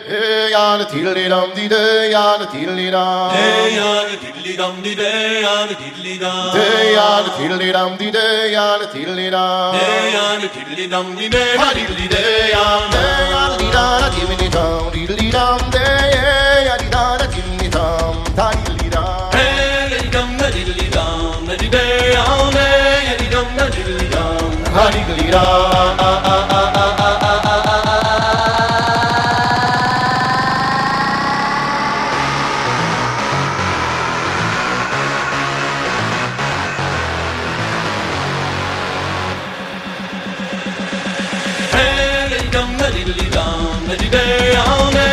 ya the diddly dum dee day, ya the diddly dum. Day ya the diddly dum dee day, ya the diddly dum. Day ya the diddly dum dee day, ya the diddly dum. Day ya the diddly dum dee day, ha diddly day ya. Day ya the da diddly dum, diddly dum. Day ya the da diddly dum, da diddly dum. Hey ya dum da diddly dum, da day ya. Hey ya dum da diddly dum, ha diddly dum. Hey ya dum da diddly dum, da day ya.